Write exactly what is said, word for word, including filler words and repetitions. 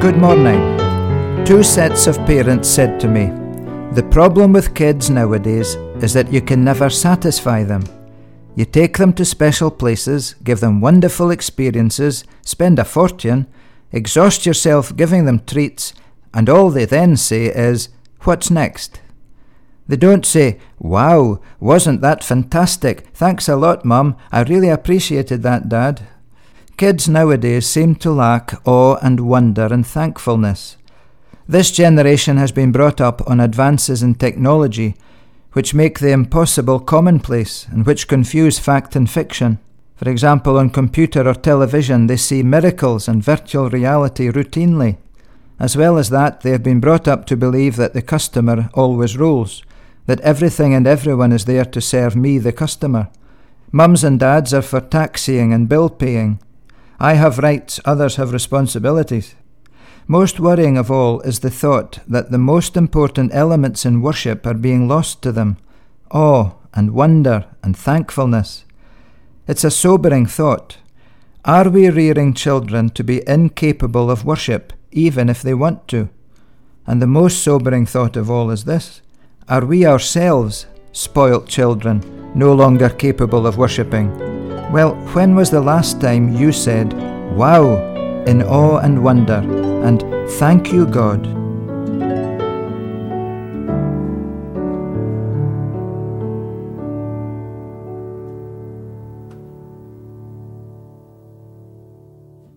Good morning. Two sets of parents said to me, "The problem with kids nowadays is that you can never satisfy them. You take them to special places, give them wonderful experiences, spend a fortune, exhaust yourself giving them treats, and all they then say is, 'What's next?' They don't say, 'Wow, wasn't that fantastic? Thanks a lot, Mum. I really appreciated that, Dad.' Kids nowadays seem to lack awe and wonder and thankfulness. This generation has been brought up on advances in technology, which make the impossible commonplace and which confuse fact and fiction. For example, on computer or television, they see miracles and virtual reality routinely. As well as that, they have been brought up to believe that the customer always rules, that everything and everyone is there to serve me, the customer. Mums and dads are for taxiing and bill paying. I have rights, others have responsibilities. Most worrying of all is the thought that the most important elements in worship are being lost to them: awe and wonder and thankfulness. It's a sobering thought. Are we rearing children to be incapable of worship, even if they want to? And the most sobering thought of all is this: are we ourselves, spoilt children, no longer capable of worshipping? Well, when was the last time you said, "Wow," in awe and wonder, and "Thank you, God"?